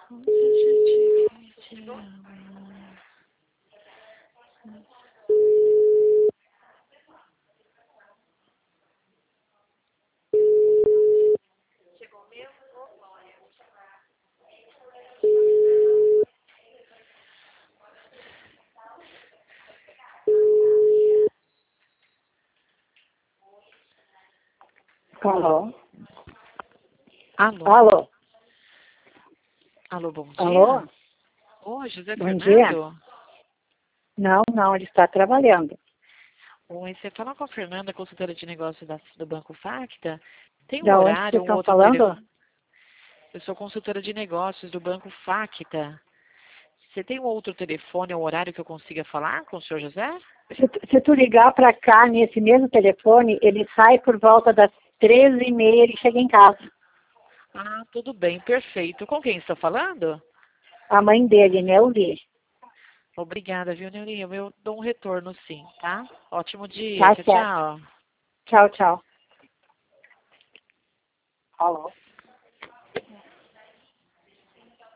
Onde a gente que te ama. Alô? Alô? Alô? Alô, bom Alô? dia. Oi, José Bom dia. Fernando. Não, ele está trabalhando. Oi, você fala com a Fernanda, consultora de negócios do Banco Facta. Tem um Da onde vocês horário, um estão outro falando? telefone? Eu sou consultora de negócios do Banco Facta. Você tem um outro telefone, um horário que eu consiga falar com o senhor José? Se tu ligar para cá nesse mesmo telefone, ele sai por volta das 13h30, ele chega em casa. Ah, tudo bem, perfeito. Com quem estou falando? A mãe dele, Neuli. Obrigada, viu, Neurinha? Eu dou um retorno sim, tá? Ótimo dia. Tá Tchau, certo. tchau. Tchau, tchau. Alô?